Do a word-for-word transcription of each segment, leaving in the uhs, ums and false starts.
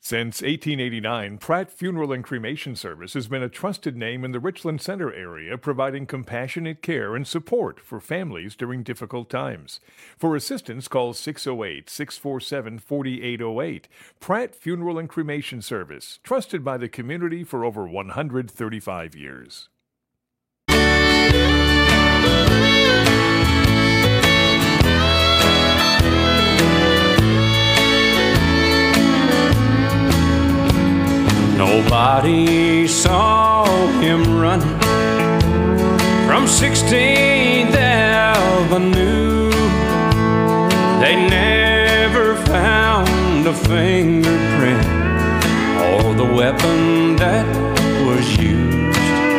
Since eighteen eighty-nine, Pratt Funeral and Cremation Service has been a trusted name in the Richland Center area, providing compassionate care and support for families during difficult times. For assistance, call six oh eight, six four seven, four eight oh eight. Pratt Funeral and Cremation Service, trusted by the community for over one hundred thirty-five years. Nobody saw him running from sixteenth Avenue. They never found a fingerprint or the weapon that was used.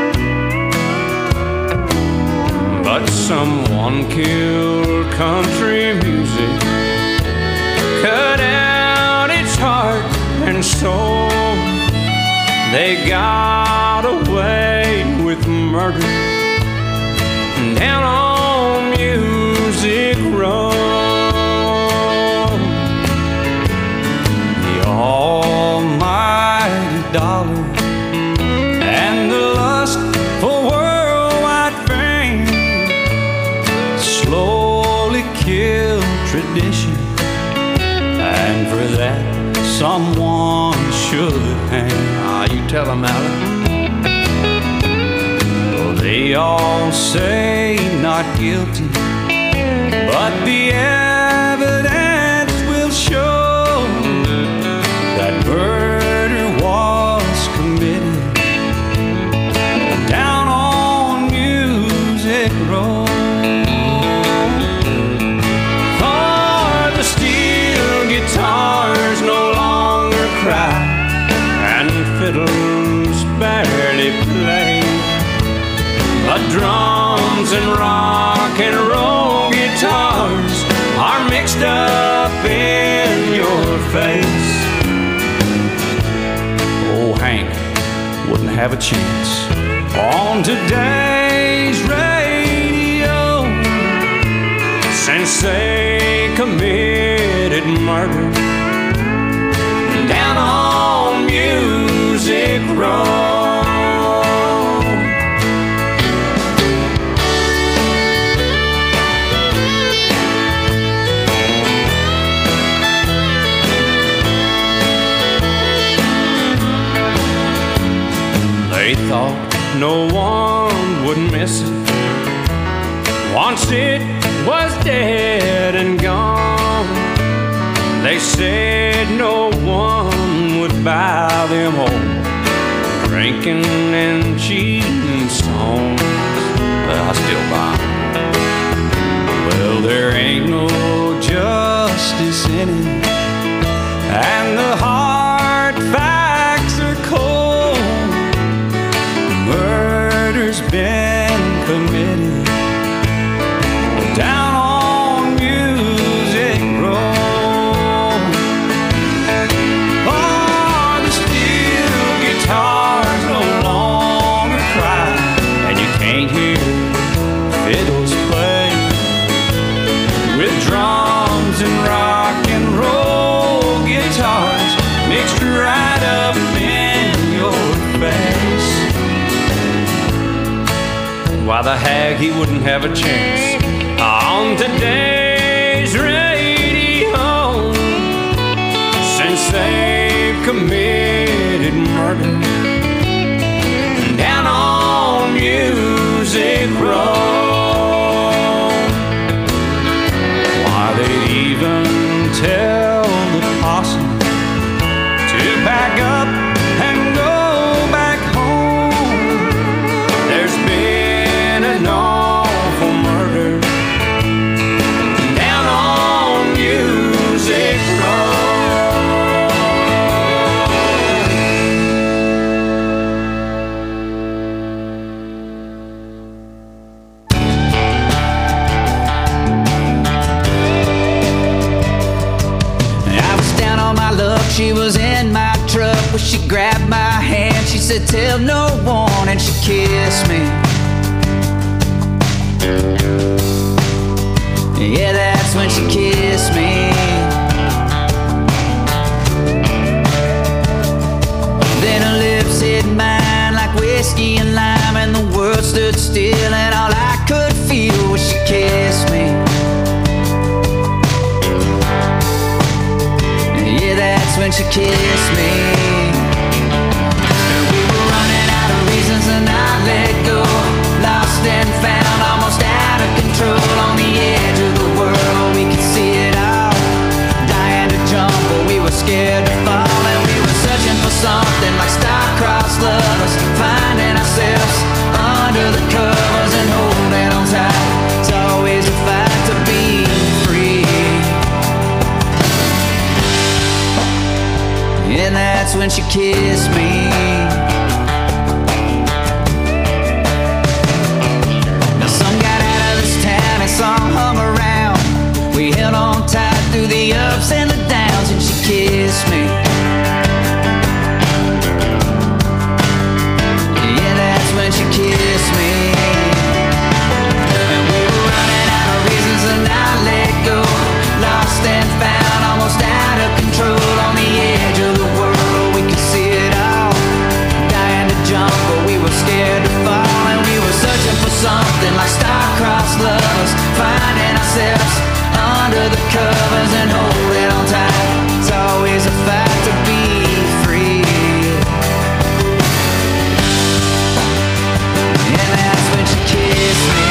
But someone killed country music, cut out its heart and soul. They got away with murder down on Music Row. The almighty dollar and the lust for worldwide fame slowly killed tradition, and for that someone should hang. Ah, you tell them, Alan. Well, they all say not guilty, but the evidence will show that murder was committed down on Music Row. For the steel guitars no longer cry, and fiddles barely play, but drums and rock and roll guitars are mixed up in your face. Oh, Hank wouldn't have a chance on today's radio since they committed murder down on Music Row. They thought no one would miss it once it was dead and gone. They said no one would buy them home drinking and cheating songs. Well, I still buy them. Well, there ain't no justice in it, and the hard facts are cold. Murder's been committed down on Music Row. Oh, the steel guitars no longer cry, and you can't hear fiddles play with drums and rock and roll guitars mixed right up in your face. Why, the hag, he wouldn't have a chance on today's radio since they've committed murder down on Music Row. Why, they'd even tell the posse to pack up and go back home. There's been an awful murder down on Music Row. I was down on my luck, she was in my truck, but she grabbed my hand, she said tell no one, and she kissed me. Yeah, that's when she kissed me. that's when she kissed me. And we were running out of reasons and I let go. Lost and found, almost out of control. On the edge of the world, we could see it all. Dying to jump, but we were scared to fall. And we were searching for something like star-crossed lovers, finding ourselves under the covers and holding on tight. It's always a fight to be free. And that's when she kissed me. Now some got out of this town and some hung around. We held on tight through the ups and the downs, and she kissed me. Yeah, that's when she kissed me. And we were running out of reasons and I let go. Lost and found, almost out of control. On the edge of the world, we could see it all. Dying to jump, but we were scared to fall. And we were searching for something like star-crossed lovers, finding ourselves under the covers and holding on tight. It's always a fight to be free. And that's when she kissed me.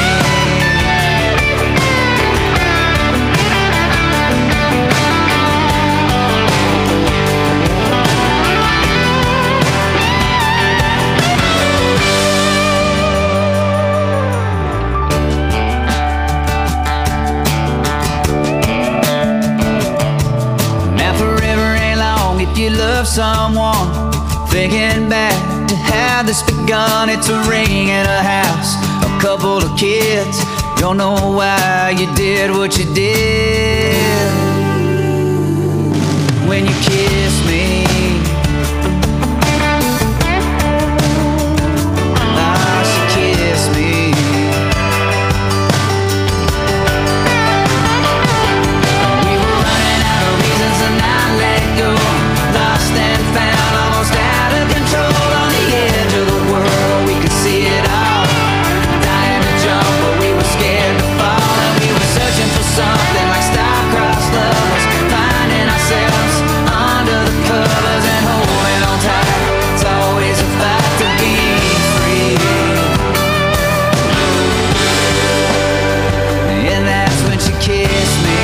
If you love someone, thinking back to how this begun. It's a ring in a house, a couple of kids. Don't know why you did what you did. When you kissed me, ah, she kissed me. We were running out of reasons and I let go. Lost and found, almost out of control. On the edge of the world, we could see it all. Dying to jump, but we were scared to fall. And we were searching for something like star-crossed lovers, finding ourselves under the covers and holding on tight. It's always a fight to be free. And that's when she kissed me.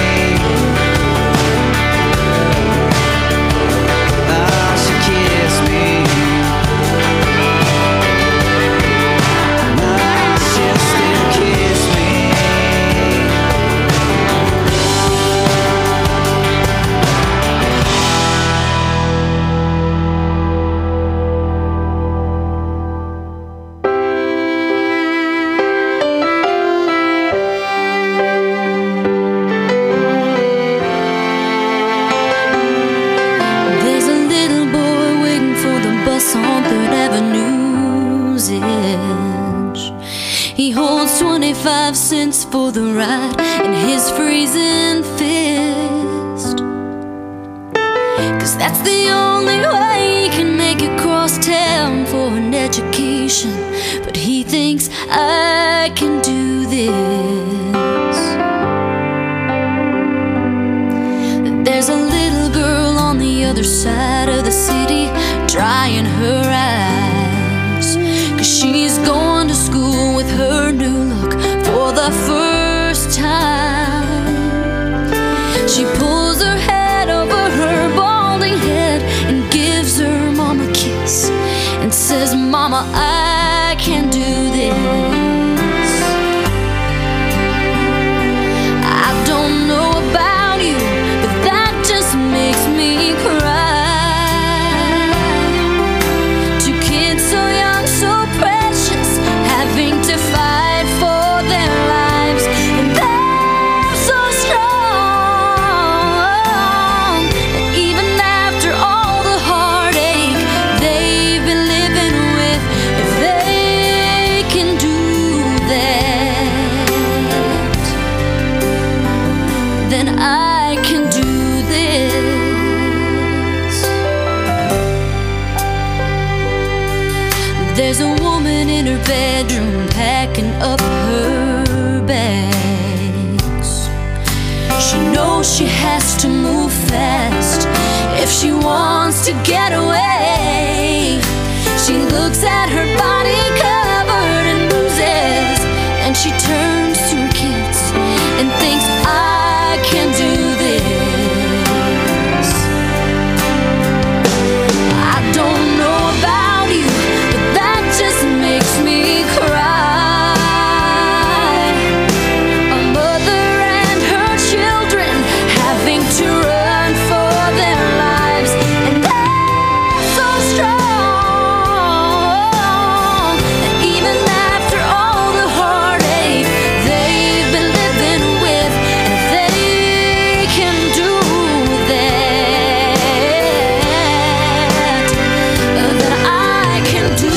On Third Avenue's edge, he holds twenty-five cents for the ride in his freezing fist. Cause that's the only way he can make it cross town for an education. But he thinks I can do this. There's a little girl on the other side of the city, drying her eyes, cause she's going to school with her new look for the first time. She pulls her head over her balding head and gives her mom a kiss and says, Mama, I can do this. I don't know about you, but that just makes me cry. There's a woman in her bedroom packing up her bags. She knows she has to move fast if she wants to get away. She looks at her body covered in bruises, and she turns to her kids and thinks, I can do this. I don't know about you, but that just makes me cry. A mother and her children having to run for their lives, and they're so strong that even after all the heartache they've been living with, and if they can do that, then I can do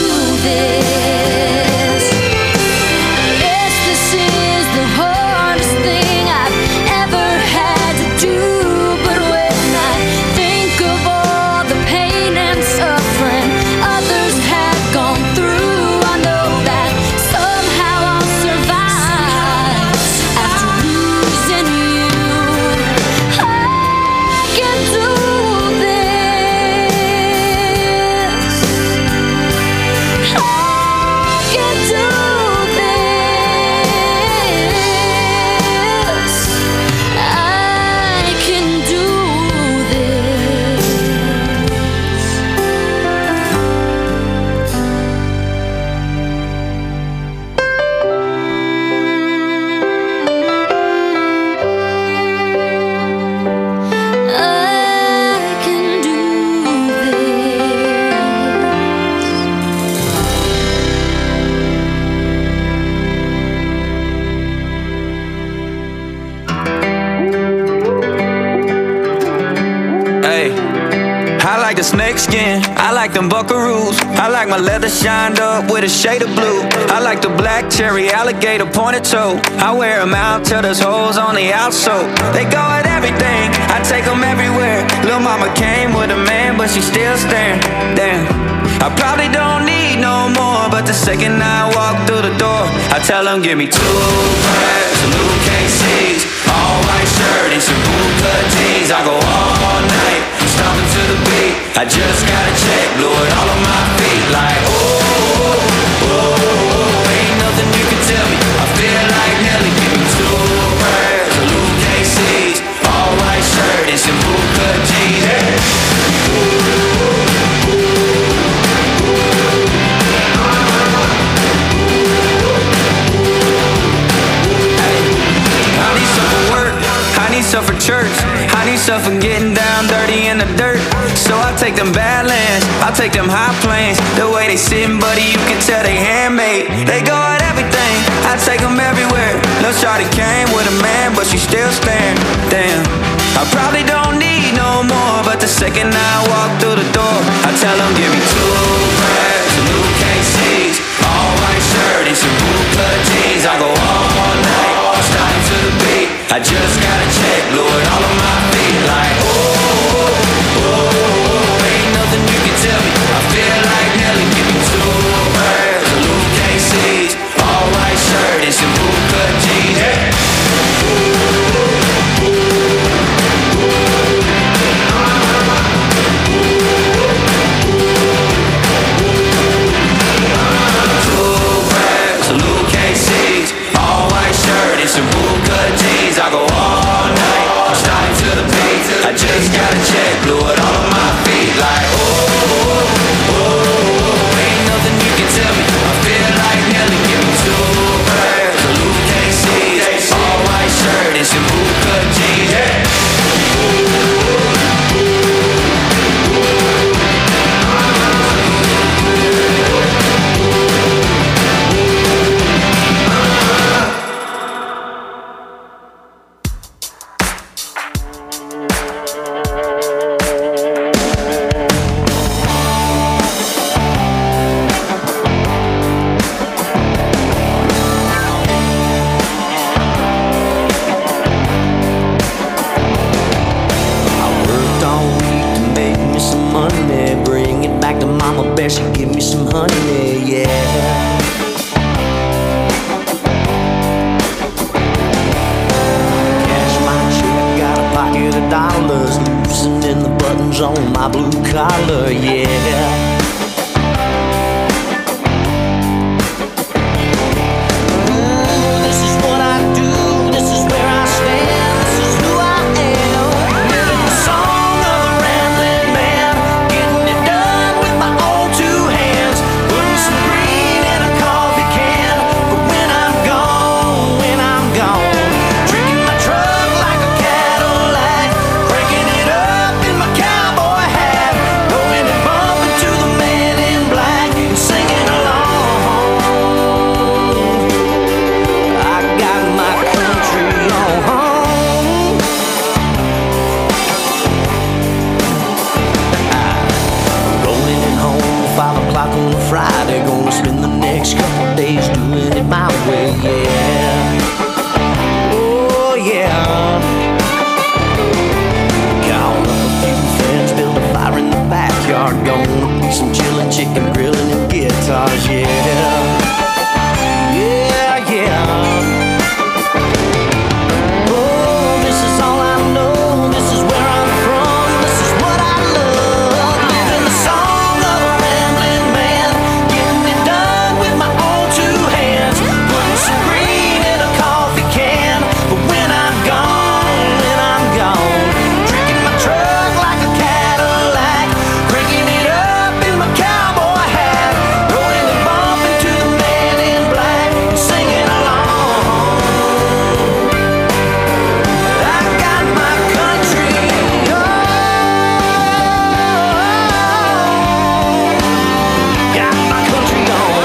this. Yes, this is the hardest thing I've ever had to do, but when I think of all the pain and suffering others have gone through, I know that somehow I'll survive after losing you. I can do this. I can do this. I can do this. I can do Hey, I like the snake skin, I like them buckaroos. I like my leather shined up with a shade of blue. I like the black cherry alligator pointed toe. I wear them out till there's holes on the outsole. They go at everything, I take them everywhere. Lil' mama came with a man, but she still staring. Damn, I probably don't need no more, but the second I walk through the door, I tell them give me two pairs of new K Cs, all white shirt and some bootcut jeans. I go all night, stomping to the beat. I just gotta check, blew it all on my feet. Like, oh, oh, oh, ain't nothing you can tell me. I feel like Nelly, give me two pairs of new K Cs, all white shirt and some bootcut jeans. Yeah. I need some for work, I need some for church, I need some for getting down dirty in the dirt. So I take them Badlands, I take them high planes. The way they sitting, buddy, you can tell they handmade. They go at everything, I take them everywhere. Lil' shawty came with a man, but she still staring. Damn, I probably don't need no more, but the second I walk through the door, I tell them give me two pairs of new K Cs, all white shirt and some bootcut jeans. I go all night, starting to the beat. I just gotta check, blew it all on my feet. Like, oh, oh, oh, ain't nothing you can tell me. I feel like Nelly, give me two pairs of new K Cs, all white shirt and some bootcut jeans. Yeah. Two pairs of new K Cs, all white shirt and some bootcut jeans. I go all night, starting to the beat. I my blue collar, yeah. Friday, gonna spend the next couple days doing it my way, yeah. Oh, yeah. Call up a few friends, build a fire in the backyard. Gonna be some chillin', chicken grilling, and guitars, yeah. Yeah, yeah. Oh, this is all I know, this is where I'm from, this is what I love. Living the song of a rambling man, getting it done with my own two hands, putting some green in a coffee can. But when I'm gone, when I'm gone, drinking my truck like a Cadillac, cranking it up in my cowboy hat, rolling and bumping to the man in black, and singing along. I got my country on. Got my country on.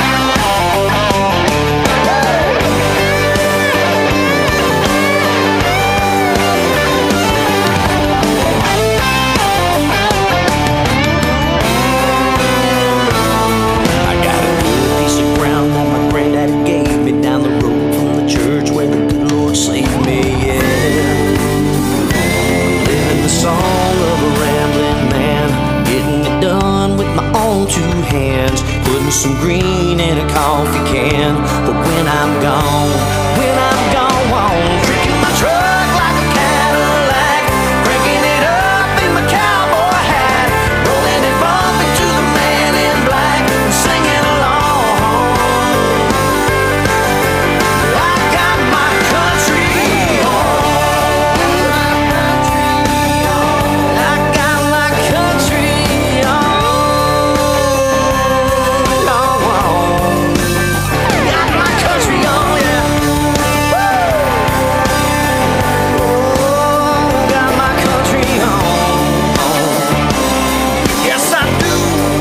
I got a good piece of ground that my granddaddy gave me down the road from the church where the good Lord saved me, yeah. Living the song of a rambling man, getting it done with my own two hands, putting some green in a coffee can. But when I'm gone, when I'm gone, drinking my truck like a Cadillac, cranking it up in my cowboy hat, rolling and bumping to the man in black, and singing along. I got my country on. I got my country on. Got my country on, yeah. Oh, got my country on. Yes, I do.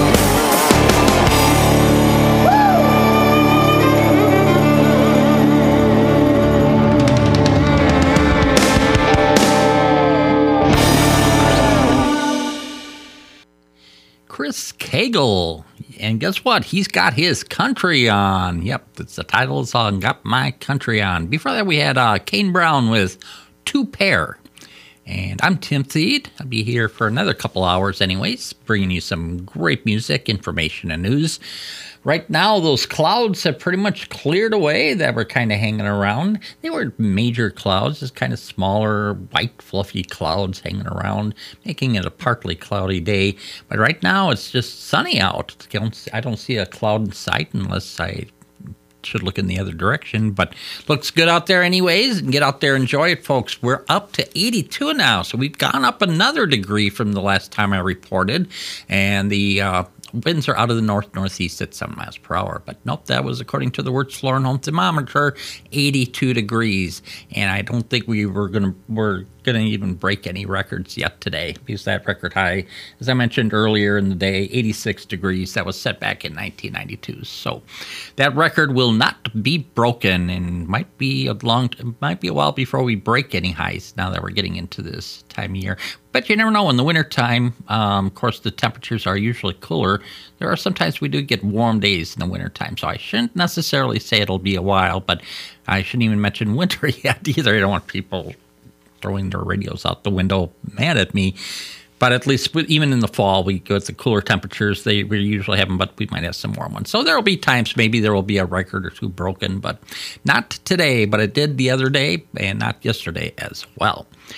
Chris Cagle. And guess what? He's got his country on. Yep, that's the title of the song, Got My Country On. Before that, we had uh, Kane Brown with Two Pair. And I'm Tim Thede. I'll be here for another couple hours anyways, bringing you some great music, information, and news. Right now, those clouds have pretty much cleared away that were kind of hanging around. They were major clouds, just kind of smaller, white, fluffy clouds hanging around, making it a partly cloudy day. But right now, it's just sunny out. I don't, I don't see a cloud in sight unless I should look in the other direction, but looks good out there anyways, and get out there, enjoy it, folks. We're up to eighty-two now, so we've gone up another degree from the last time I reported, and the uh, winds are out of the north-northeast at seven miles per hour, but nope, that was according to the Wirtz Floor and Home Thermometer, eighty-two degrees, and I don't think we were gonna we're gonna even break any records yet today, because that record high, as I mentioned earlier in the day, eighty-six degrees, that was set back in nineteen ninety-two. So that record will not be broken, and might be a long, it might be a while before we break any highs now that we're getting into this time of year. But you never know. In the wintertime, um, of course, the temperatures are usually cooler. There are sometimes we do get warm days in the wintertime, so I shouldn't necessarily say it'll be a while, but I shouldn't even mention winter yet either. I don't want people throwing their radios out the window mad at me. But at least with, even in the fall, we go with the cooler temperatures. They we usually have them, but we might have some warm ones. So there will be times maybe there will be a record or two broken, but not today. But it did the other day and not yesterday as well.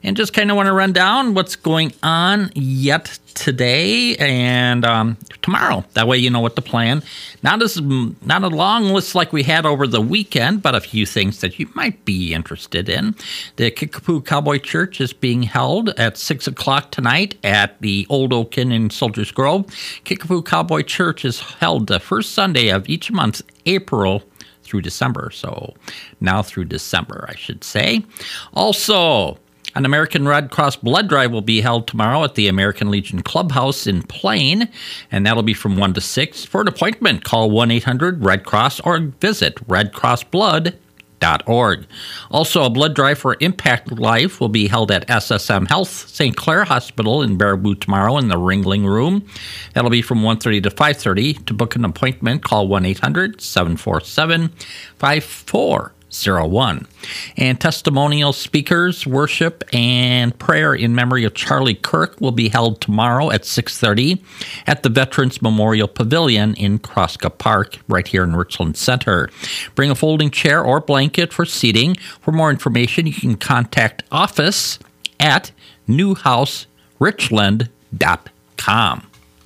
And just kind of want to run down what's going on yet today and um, tomorrow. That way you know what to plan. Not as not a long list like we had over the weekend, but a few things that you might be interested in. The Kickapoo Cowboy Church is being held at six o'clock tonight at the Old Oaken in Soldiers Grove. Kickapoo Cowboy Church is held the first Sunday of each month, April through December. So now through December, I should say. Also, an American Red Cross blood drive will be held tomorrow at the American Legion Clubhouse in Plain, and that'll be from one to six. For an appointment, call one eight hundred red cross or visit red cross blood dot org. Also, a blood drive for Impact Life will be held at S S M Health Saint Clair Hospital in Baraboo tomorrow in the Ringling Room. That'll be from one thirty to five thirty. To book an appointment, call one eight hundred seven four seven five four zero one. And testimonial speakers, worship, and prayer in memory of Charlie Kirk will be held tomorrow at six thirty at the Veterans Memorial Pavilion in Kroska Park, right here in Richland Center. Bring a folding chair or blanket for seating. For more information, you can contact office at new house richland dot com.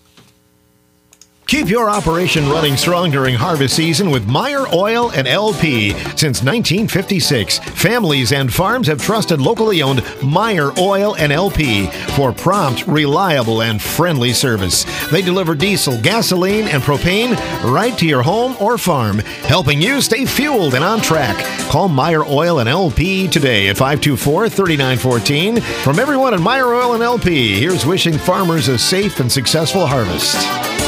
Keep your operation running strong during harvest season with Meyer Oil and L P. Since nineteen fifty-six, families and farms have trusted locally owned Meyer Oil and L P for prompt, reliable, and friendly service. They deliver diesel, gasoline, and propane right to your home or farm, helping you stay fueled and on track. Call Meyer Oil and L P today at five two four, three nine one four. From everyone at Meyer Oil and L P, here's wishing farmers a safe and successful harvest.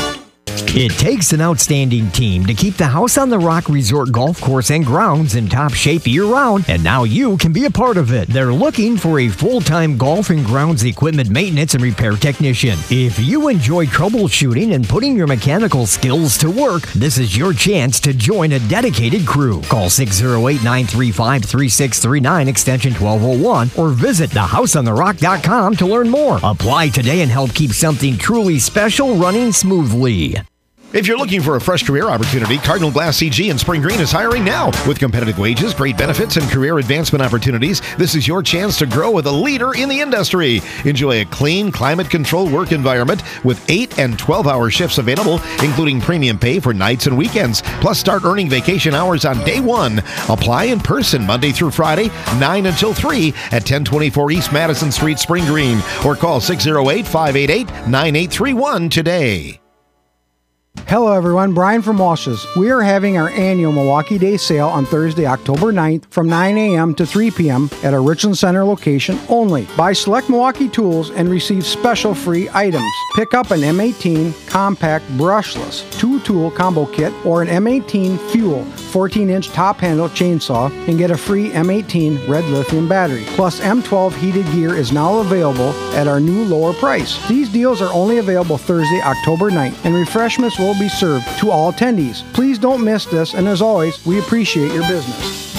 It takes an outstanding team to keep the House on the Rock Resort Golf Course and grounds in top shape year-round, and now you can be a part of it. They're looking for a full-time golf and grounds equipment maintenance and repair technician. If you enjoy troubleshooting and putting your mechanical skills to work, this is your chance to join a dedicated crew. Call six oh eight, nine three five, three six three nine, extension twelve oh one, or visit the house on the rock dot com to learn more. Apply today and help keep something truly special running smoothly. If you're looking for a fresh career opportunity, Cardinal Glass C G in Spring Green is hiring now. With competitive wages, great benefits, and career advancement opportunities, this is your chance to grow with a leader in the industry. Enjoy a clean, climate-controlled work environment with eight and twelve-hour shifts available, including premium pay for nights and weekends. Plus, start earning vacation hours on day one. Apply in person Monday through Friday, nine until three at ten twenty-four East Madison Street, Spring Green, or call six oh eight, five eight eight, nine eight three one today. Hello everyone, Brian from Walsh's. We are having our annual Milwaukee Day sale on Thursday, October ninth from nine a.m. to three p.m. at our Richland Center location only. Buy select Milwaukee tools and receive special free items. Pick up an M eighteen Compact Brushless two-tool combo kit or an M eighteen Fuel fourteen-inch top-handle chainsaw and get a free M eighteen Red Lithium battery. Plus, M twelve heated gear is now available at our new lower price. These deals are only available Thursday, October ninth, and refreshments will be served to all attendees. Please don't miss this, and as always, we appreciate your business.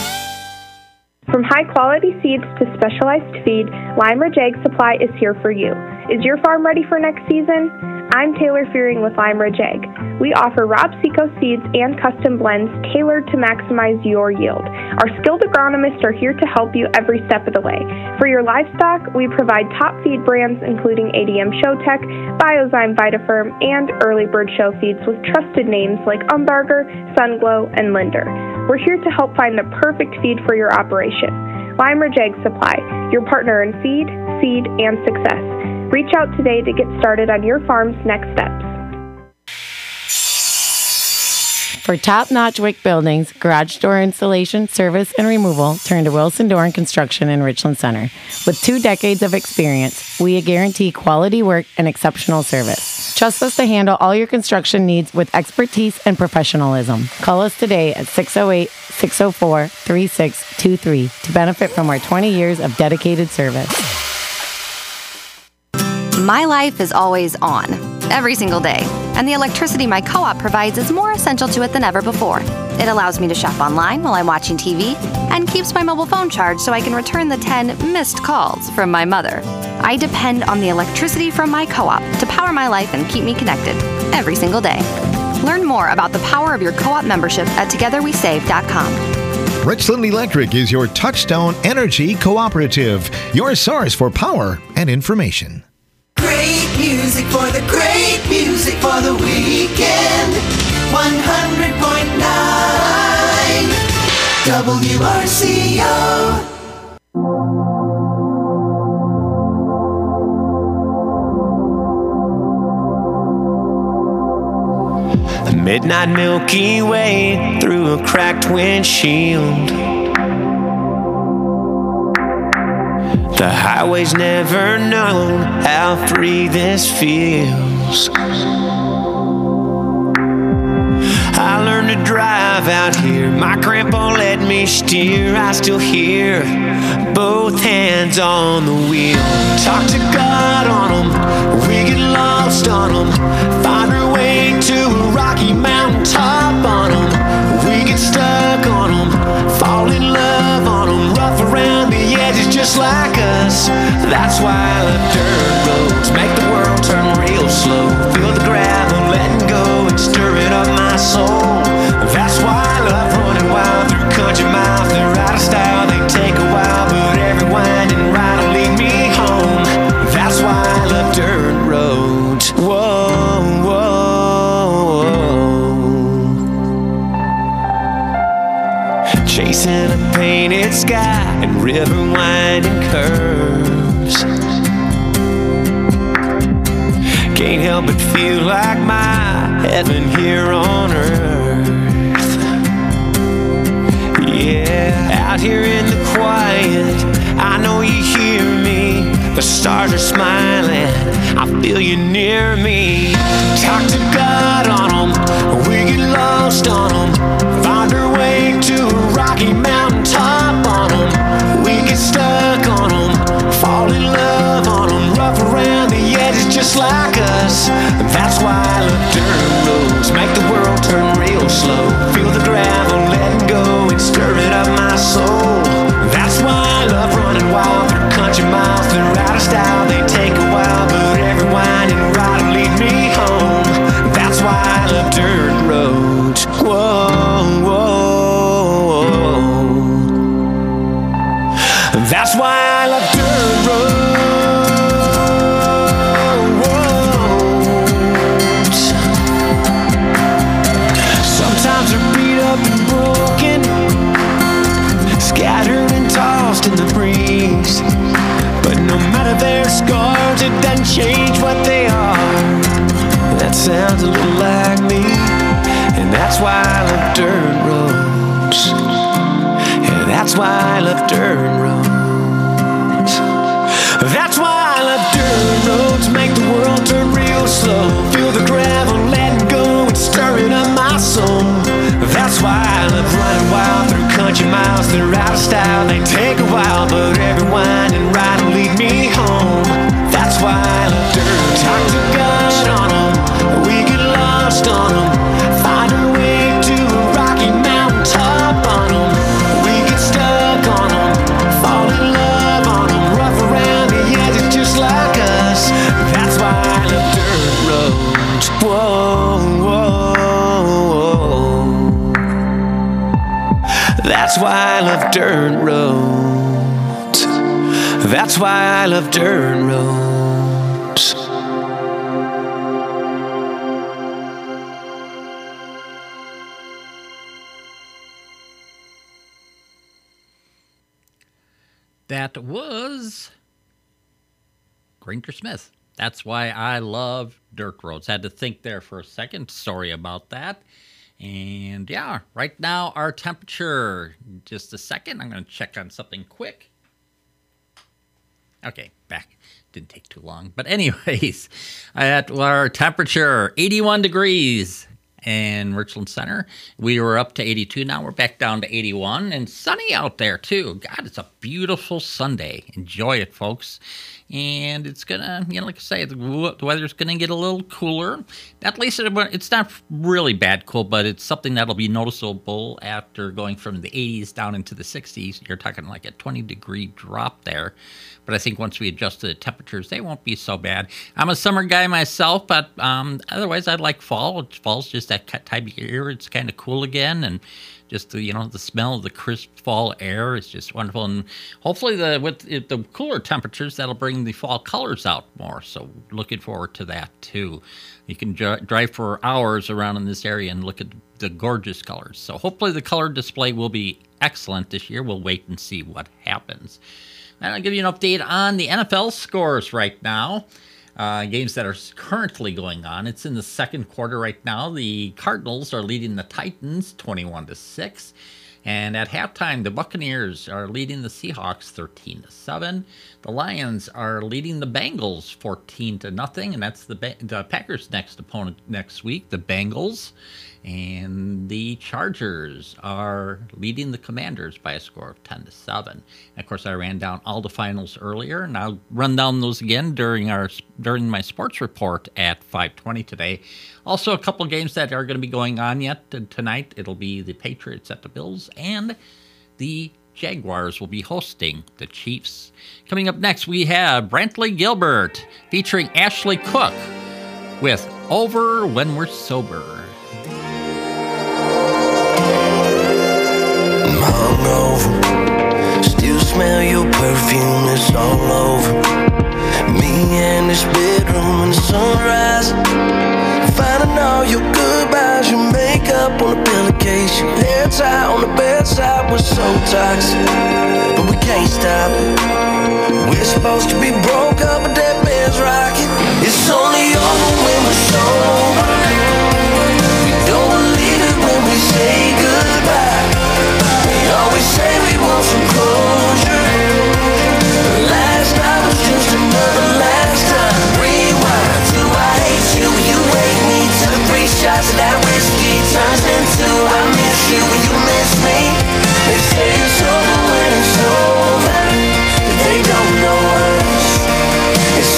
From high-quality seeds to specialized feed, Lime Ridge Ag Supply is here for you. Is your farm ready for next season? I'm Taylor Fearing with Lime Ridge Ag. We offer Rob Seco seeds and custom blends tailored to maximize your yield. Our skilled agronomists are here to help you every step of the way. For your livestock, we provide top feed brands including A D M Showtech, Biozyme Vitafirm, and Early Bird Show feeds with trusted names like Umbarger, Sunglow, and Linder. We're here to help find the perfect feed for your operation. Lime Ridge Ag Supply, your partner in feed, seed, and success. Reach out today to get started on your farm's next steps. For top-notch wick buildings, garage door installation, service, and removal, turn to Wilson Door and Construction in Richland Center. With two decades of experience, we guarantee quality work and exceptional service. Trust us to handle all your construction needs with expertise and professionalism. Call us today at six oh eight, six oh four, three six two three to benefit from our twenty years of dedicated service. My life is always on, every single day, and the electricity my co-op provides is more essential to it than ever before. It allows me to shop online while I'm watching T V and keeps my mobile phone charged so I can return the ten missed calls from my mother. I depend on the electricity from my co-op to power my life and keep me connected every single day. Learn more about the power of your co-op membership at together we save dot com. Richland Electric is your Touchstone Energy Cooperative, your source for power and information. Great music for the great music for the weekend. one hundred point nine W R C O. The midnight Milky Way through a cracked windshield. The highway's never known how free this feels. I learned to drive out here. My grandpa let me steer. I still hear both hands on the wheel. Talk to God on them. We get lost on them. Find our way to a rocky mountain top on them. We get stuck on them. Fall in love on them. Rough around the edges just like us. That's why I love dirt roads. Make the world turn real slow. Feel the gravel letting go and stir it up my soul. That's why I love running wild through country miles. They're out of style, they take a while, but every winding ride will lead me home. That's why I love dirt roads. Whoa, whoa, whoa. Chasing a painted sky and river winding curves. Can't help but feel like my heaven here on earth. Yeah, out here in the quiet, I know you hear me. The stars are smiling, I feel you near me. Talk to God on them, we get lost on them. Find our way to a rocky mountain top on them. We get stuck on them, fall in love on them. Rough around the edges just like us. That's why I love dirt roads. Make the world turn real slow. Feel the gravel letting go and stir it up my soul. That's why I love running wild through country miles. They're out of style, they take a while, but every winding ride will lead me home. That's why I love dirt roads. Whoa, whoa, whoa. That's why I love dirt roads. Scattered and tossed in the breeze, but no matter their scars, it doesn't change what they are. That sounds a little like me, and that's why I love dirt roads. Yeah, that's why I love dirt roads. That's why I love dirt roads. Make the world turn real slow. Feel the gravel letting go and stirring up my soul. That's why I love running wild through country miles. They're out of style, they take a while, but every winding ride will lead me home. That's why I love dirt. Talk to God on them, we get lost on them. Find our way to a rocky mountain top on them. We get stuck on them, fall in love on them. Rough around the edges just like us. That's why I love dirt roads. Whoa, whoa, whoa. That's why I love dirt roads. That's why I love dirt roads. That was Granger Smith. That's why I love dirt roads. Had to think there for a second. Sorry about that. And yeah, right now our temperature, just a second, I'm going to check on something quick. Okay, back. Didn't take too long. But anyways, at our temperature, eighty-one degrees in Richland Center. We were up to eighty-two. Now we're back down to eighty-one and sunny out there too. God, it's a beautiful Sunday. Enjoy it, folks. And it's going to, you know, like I say, the weather's going to get a little cooler. At least it's not really bad cool, but it's something that'll be noticeable after going from the eighties down into the sixties. You're talking like a twenty degree drop there. But I think once we adjust to the temperatures, they won't be so bad. I'm a summer guy myself, but um, otherwise I like fall. Fall's just that time of year. It's kind of cool again, and Just the, you know, the smell of the crisp fall air is just wonderful. And hopefully the with the cooler temperatures, that'll bring the fall colors out more. So looking forward to that too. You can dri- drive for hours around in this area and look at the gorgeous colors. So hopefully the color display will be excellent this year. We'll wait and see what happens. And I'll give you an update on the N F L scores right now. Uh, games that are currently going on. It's in the second quarter right now. The Cardinals are leading the Titans twenty-one to six. And at halftime, the Buccaneers are leading the Seahawks thirteen to seven. The Lions are leading the Bengals fourteen to nothing. And that's the, ba- the Packers' next opponent next week, the Bengals. And the Chargers are leading the Commanders by a score of ten to seven. And of course, I ran down all the finals earlier, and I'll run down those again during our during my sports report at five twenty today. Also, a couple games that are going to be going on yet tonight. It'll be the Patriots at the Bills, and the Jaguars will be hosting the Chiefs. Coming up next, we have Brantley Gilbert featuring Ashley Cook with Over When We're Sober. Hungover, still smell your perfume, it's all over me and this bedroom in the sunrise. Finding all your goodbyes, your makeup on the pillowcase, your hair tied on the bedside was so toxic, but we can't stop it. We're supposed to be broke up, but that bed's rocking. It's only over when we're sober. We don't believe it when we say goodbye. We always say we want some closure. Last night was just another last time. Rewind to I hate you, you hate me. To the three shots of that whiskey turns into I miss you, you miss me. They say it's over when it's over, but they don't know us. It's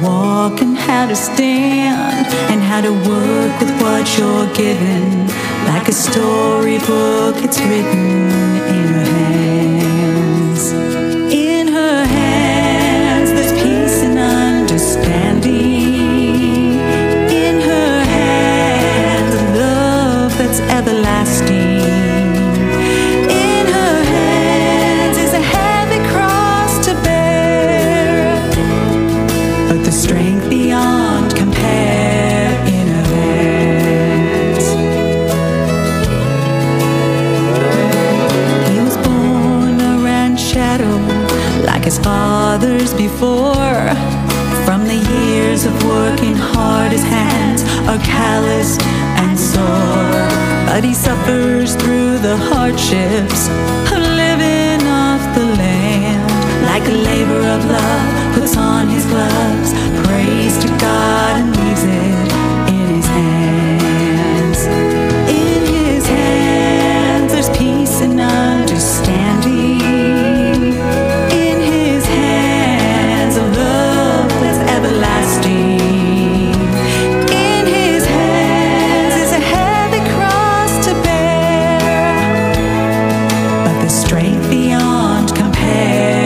walk and how to stand, and how to work with what you're given. Like a storybook, it's written in her hands. In her hands, there's peace and understanding. In her hands, a love that's everlasting. Strength beyond compare in her hands. He was born a ranchero like his fathers before. From the years of working hard, his hands are calloused and sore. But he suffers through the hardships of living off the land. Like a labor of love, puts on his gloves, prays to God and leaves it in his hands. In his hands, there's peace and understanding. In his hands, a love that's everlasting. In his hands is a heavy cross to bear, but the strength beyond compare.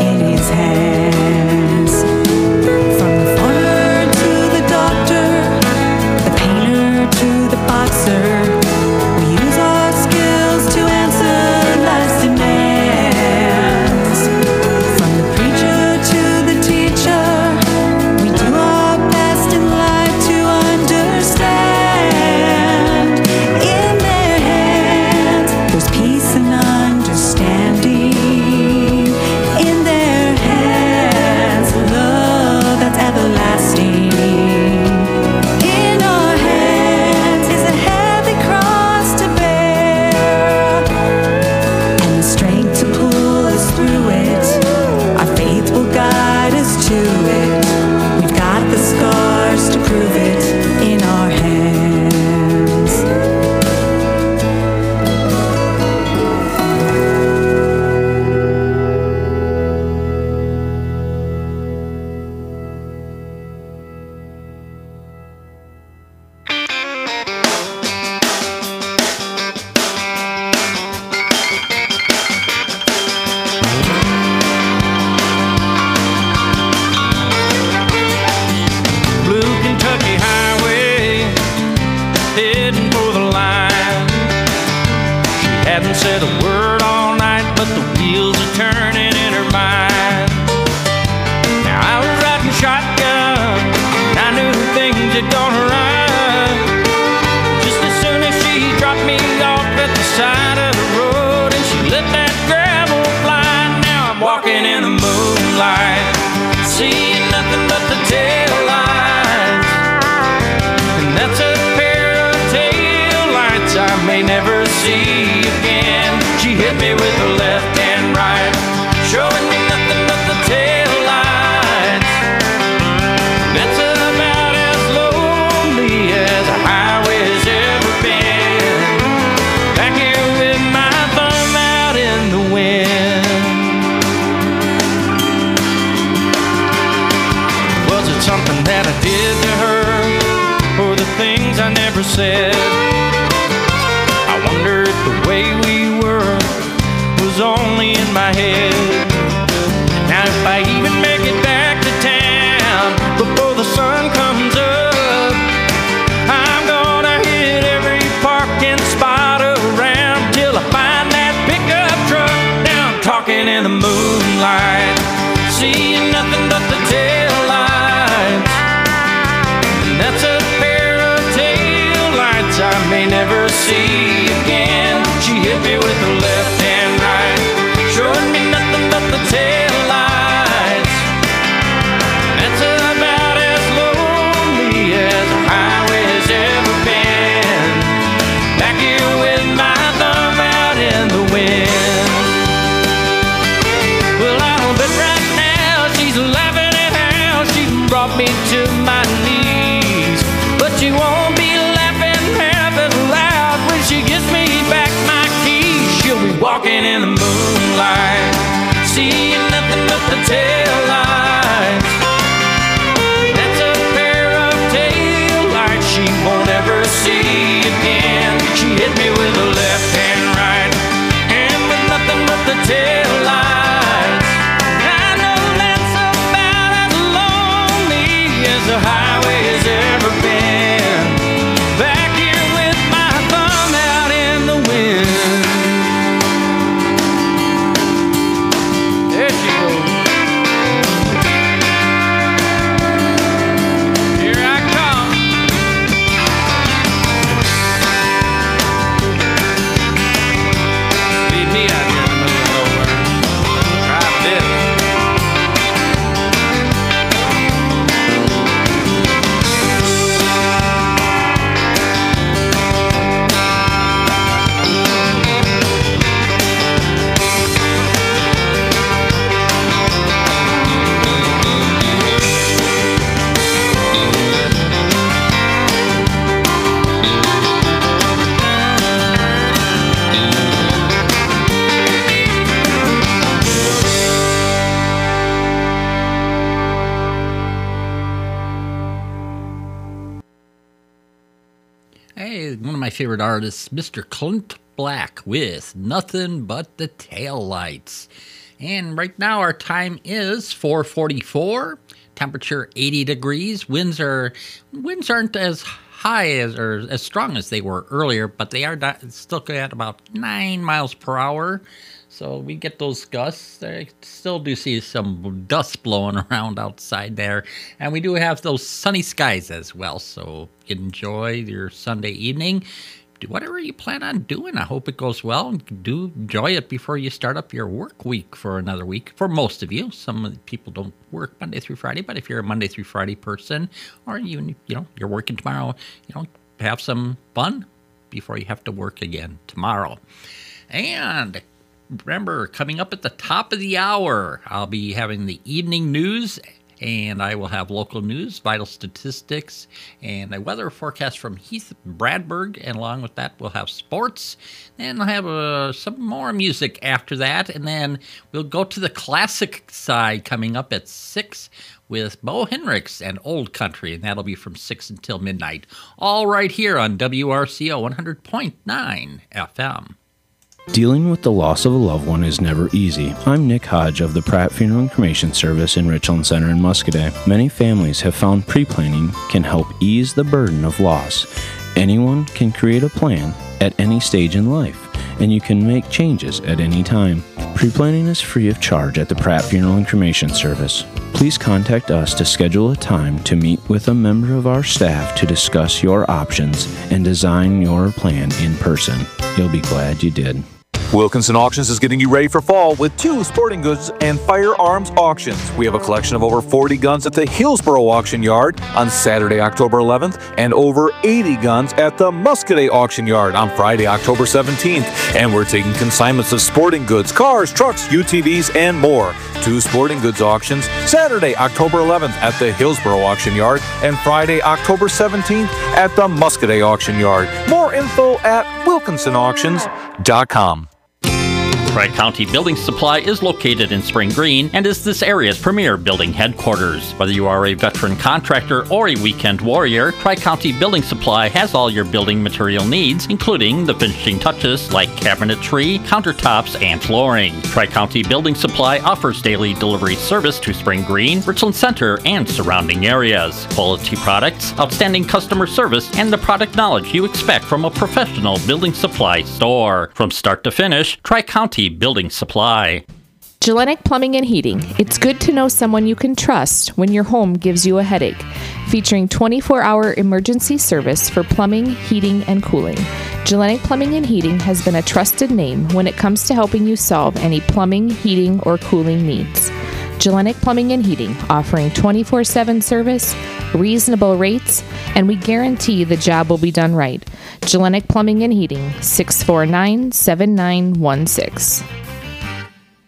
Walking in the moonlight, seeing nothing but the tail lights. he won't ever see again. She hit me with a left and right, and with nothing but the tail lights. I know that's about as lonely as the highway has ever been. Back here with my thumb out in the wind. There she goes. Here I come. Leave me out here in the middle of nowhere. Try this. Hey, one of my favorite artists, Mister Clint Black, with Nothing But the Taillights. And right now our time is four forty-four, temperature eighty degrees. Winds are winds aren't as high as or as strong as they were earlier, but they are di- still at about nine miles per hour. So we get those gusts. I still do see some dust blowing around outside there. And we do have those sunny skies as well. So enjoy your Sunday evening. Do whatever you plan on doing. I hope it goes well. And do enjoy it before you start up your work week for another week. For most of you. Some of the people don't work Monday through Friday. But if you're a Monday through Friday person, or you, you know, you're working tomorrow, you know, have some fun before you have to work again tomorrow. And remember, coming up at the top of the hour, I'll be having the evening news, and I will have local news, vital statistics, and a weather forecast from Heath Bradberg, and along with that, we'll have sports, and I'll have uh, some more music after that, and then we'll go to the classic side coming up at six with Bo Hendricks and Old Country, and that'll be from six until midnight, all right here on W R C O one hundred point nine F M. Dealing with the loss of a loved one is never easy. I'm Nick Hodge of the Pratt Funeral and Cremation Service in Richland Center in Muscoda. Many families have found pre-planning can help ease the burden of loss. Anyone can create a plan at any stage in life, and you can make changes at any time. Pre-planning is free of charge at the Pratt Funeral and Cremation Service. Please contact us to schedule a time to meet with a member of our staff to discuss your options and design your plan in person. You'll be glad you did. Wilkinson Auctions is getting you ready for fall with two sporting goods and firearms auctions. We have a collection of over forty guns at the Hillsboro Auction Yard on Saturday, October eleventh, and over eighty guns at the Muscoda Auction Yard on Friday, October seventeenth. And we're taking consignments of sporting goods, cars, trucks, U T Vs, and more. Two sporting goods auctions, Saturday, October eleventh at the Hillsboro Auction Yard, and Friday, October seventeenth at the Muscoda Auction Yard. More info at wilkinson auctions dot com. Tri-County Building Supply is located in Spring Green and is this area's premier building headquarters. Whether you are a veteran contractor or a weekend warrior, Tri-County Building Supply has all your building material needs, including the finishing touches like cabinetry, countertops, and flooring. Tri-County Building Supply offers daily delivery service to Spring Green, Richland Center, and surrounding areas. Quality products, outstanding customer service, and the product knowledge you expect from a professional building supply store. From start to finish, Tri-County Building Supply. Gillenick Plumbing and Heating. It's good to know someone you can trust when your home gives you a headache. Featuring twenty-four hour emergency service for plumbing, heating, and cooling. Gillenick Plumbing and Heating has been a trusted name when it comes to helping you solve any plumbing, heating, or cooling needs. Gillenick Plumbing and Heating, offering twenty-four seven service, reasonable rates, and we guarantee the job will be done right. Gillenick Plumbing and Heating, six four nine, seven nine one six.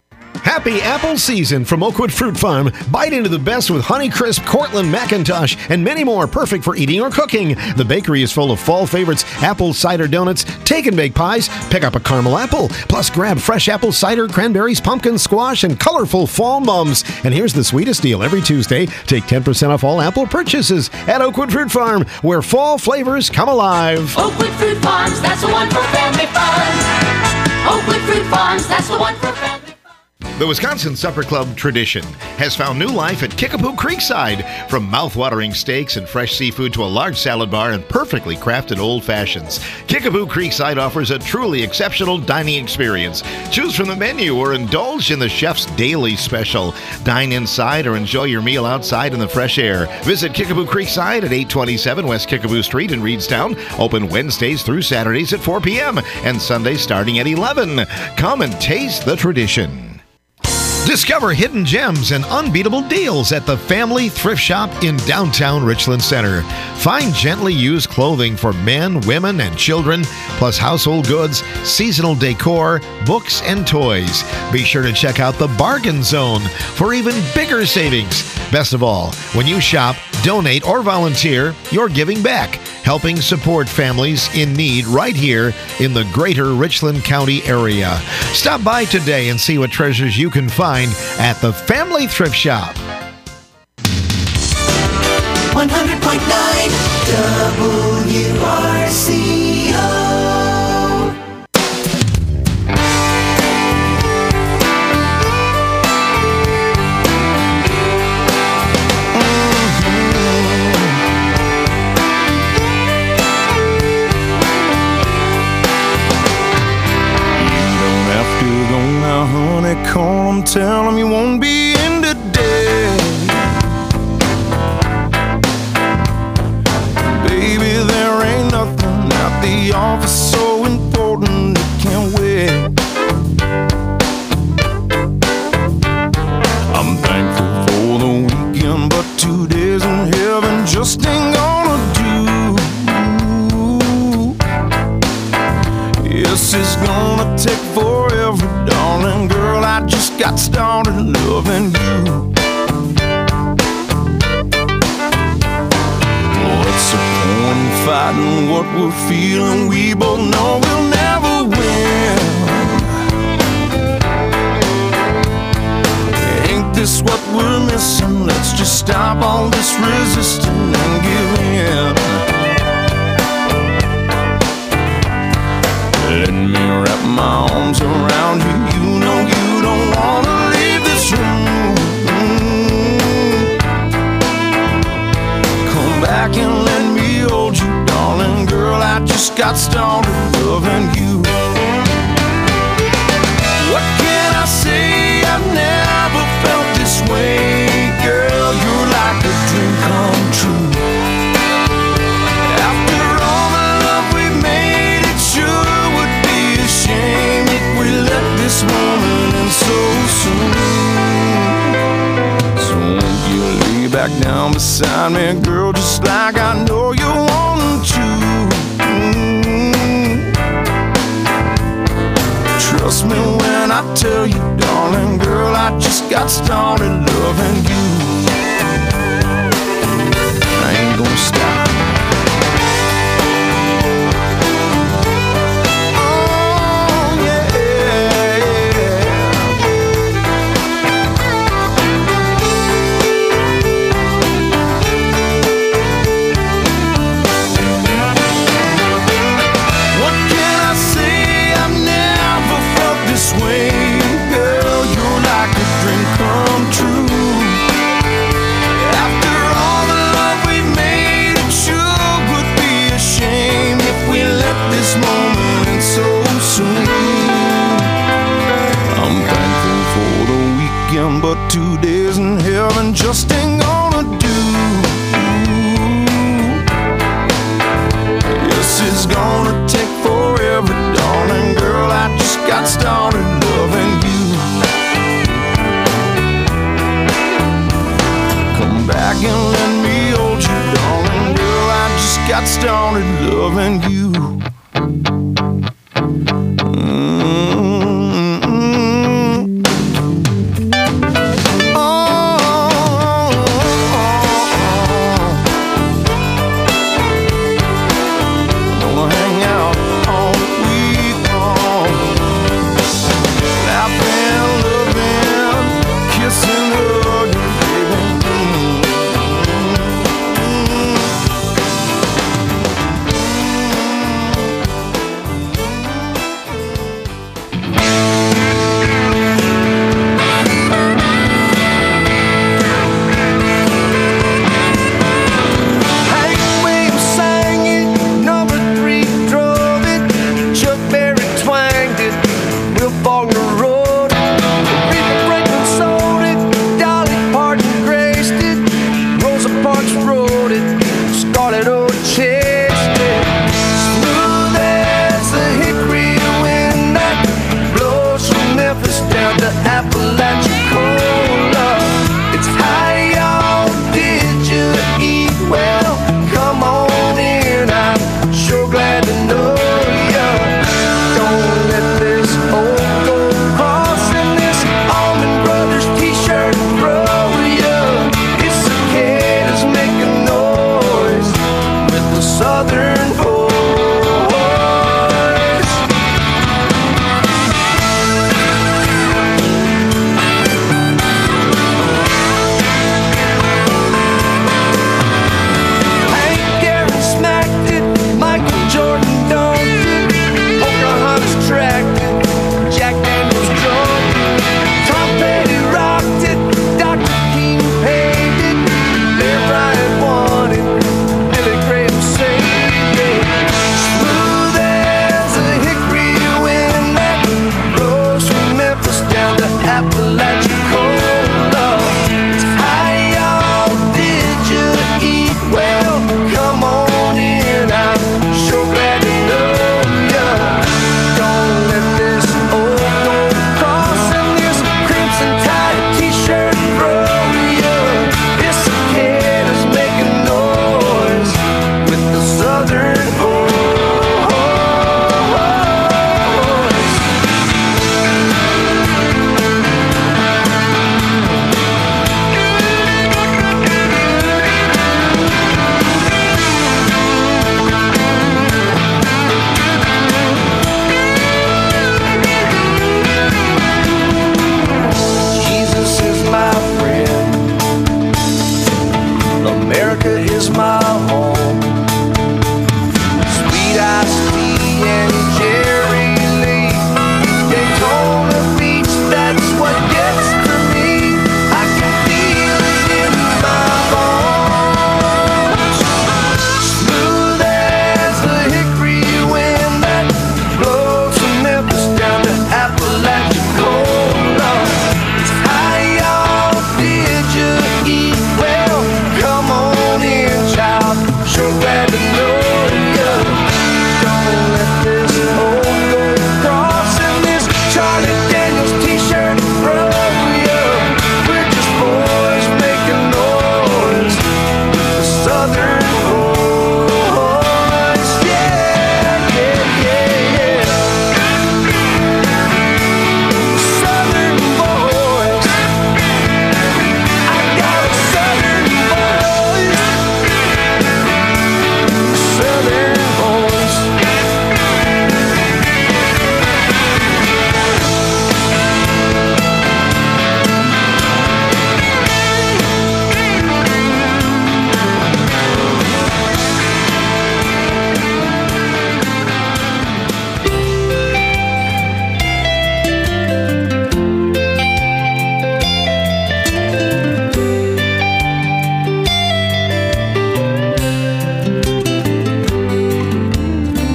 Happy apple season from Oakwood Fruit Farm. Bite into the best with Honeycrisp, Cortland, Macintosh, and many more, perfect for eating or cooking. The bakery is full of fall favorites, apple cider donuts, take and bake pies, pick up a caramel apple, plus grab fresh apple cider, cranberries, pumpkin squash, and colorful fall mums. And here's the sweetest deal. Every Tuesday, take ten percent off all apple purchases at Oakwood Fruit Farm, where fall flavors come alive. Oakwood Fruit Farms, that's the one for family fun. Oakwood Fruit Farms, that's the one for family fun. The Wisconsin Supper Club tradition has found new life at Kickapoo Creekside. From mouth-watering steaks and fresh seafood to a large salad bar and perfectly crafted old fashions, Kickapoo Creekside offers a truly exceptional dining experience. Choose from the menu or indulge in the chef's daily special. Dine inside or enjoy your meal outside in the fresh air. Visit Kickapoo Creekside at eight twenty-seven West Kickapoo Street in Reedstown. Open Wednesdays through Saturdays at four p.m. and Sundays starting at eleven. Come and taste the tradition. Discover hidden gems and unbeatable deals at the Family Thrift Shop in downtown Richland Center. Find gently used clothing for men, women, and children, plus household goods, seasonal decor, books, and toys. Be sure to check out the Bargain Zone for even bigger savings. Best of all, when you shop, donate, or volunteer, you're giving back, helping support families in need right here in the greater Richland County area. Stop by today and see what treasures you can find at the Family Thrift Shop. one hundred point nine W R C O. Honey, call them, tell them you won't be in today. Baby, there ain't nothing at the office so important it can't wait. I'm thankful for the weekend, but two days in heaven just ain't gonna do. Yes, it's gonna take forever, darling girl, I just got started loving you. What's the point in fighting what we're feeling? We both know we'll never win. Ain't this what we're missing? Let's just stop all this resisting and give in. Let me wrap my arms around you. You know you don't wanna leave this room. Come back and let me hold you, darling girl. I just got started loving you. What can I say? I've never felt this way, girl. You're like a dream come true. After all the love we've made, it sure shame if we let this moment end so soon. So won't you lay back down beside me, girl, just like I know you want to. Mm-hmm. Trust me when I tell you, darling girl, I just got started loving you. I ain't gonna stop. But two days in heaven just ain't gonna do. Yes, it's gonna take forever, darling girl. I just got started loving you. Come back and let me hold you, darling girl. I just got started loving you. Mm-hmm.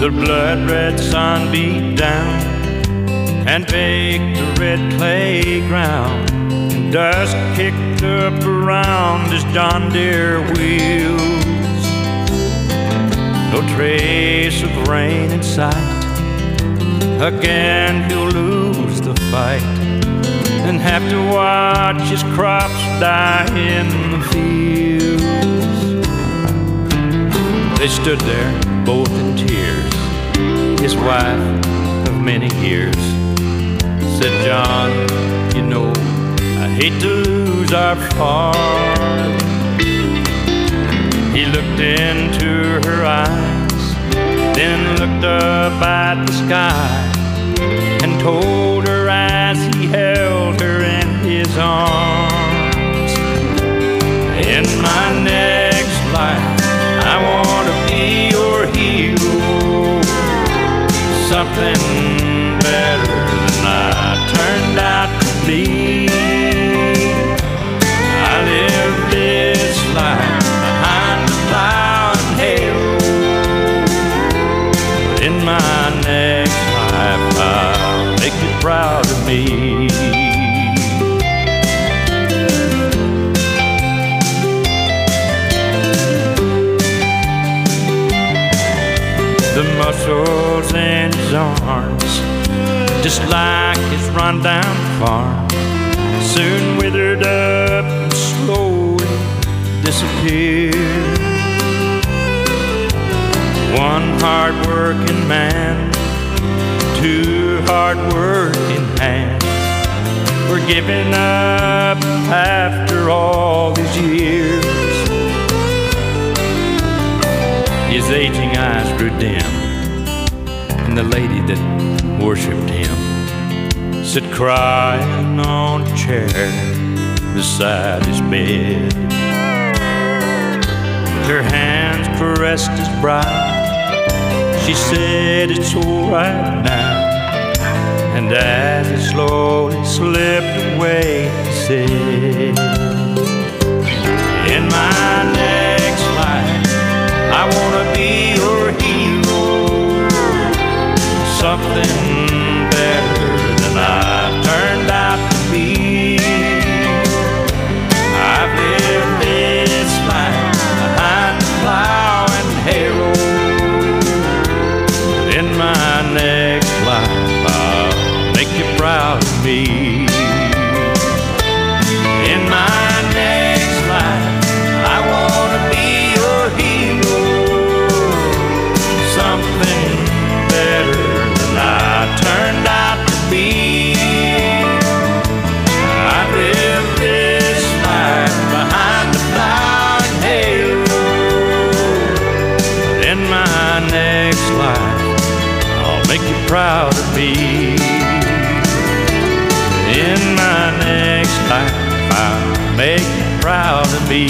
The blood red sun beat down and baked the red clay ground. Dust kicked up around his John Deere wheels. No trace of rain in sight. Again he'll lose the fight and have to watch his crops die in the fields. They stood there, both in tears. His wife of many years said, "John, you know, I hate to lose our farm." He looked into her eyes, then looked up at the sky and told her as he held her in his arms, "In my next life, I want to be your hero, something better than I turned out to be. I live this life behind the plow and harrow. In my next life, I'll make you proud of me." The muscles in his arms, just like his rundown farm, soon withered up and slowly disappeared. One hard-working man, two hard-working hands were giving up after all these years. His aging eyes grew dim, and the lady that worshipped him sat crying on a chair beside his bed. Her hands caressed his brow. She said, "It's all right now." And as he slowly slipped away, he said, "In my next life, I want to be your hero, something better than I turned out to be. I've lived this life behind the plow and harrow. In my next life, I'll make you proud of me. In my next life, I want to be your hero, something better than I turned out to be. I live this life behind the plow and harrow. In my next life, I'll make you proud of me. In my next life, I'll make you proud of me."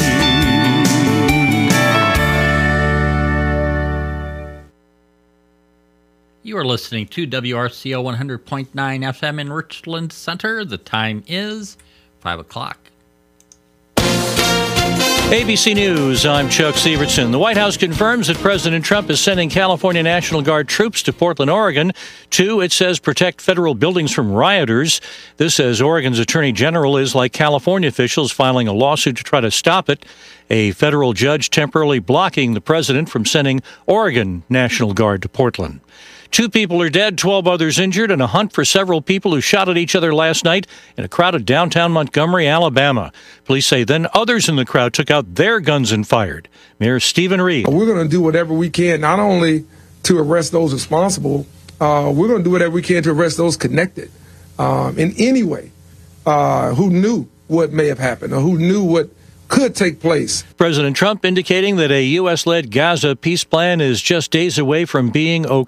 You are listening to W R C O one hundred point nine F M in Richland Center. The time is five o'clock. A B C News, I'm Chuck Severson. The White House confirms that President Trump is sending California National Guard troops to Portland, Oregon to, it says, protect federal buildings from rioters. This says Oregon's Attorney General is, like California officials, filing a lawsuit to try to stop it. A federal judge temporarily blocking the president from sending Oregon National Guard to Portland. Two people are dead, twelve others injured, in a hunt for several people who shot at each other last night in a crowded downtown Montgomery, Alabama. Police say then others in the crowd took out their guns and fired. Mayor Stephen Reed. We're going to do whatever we can, not only to arrest those responsible, uh, we're going to do whatever we can to arrest those connected um, in any way, uh, who knew what may have happened or who knew what could take place. President Trump indicating that a U S-led Gaza peace plan is just days away from being okay.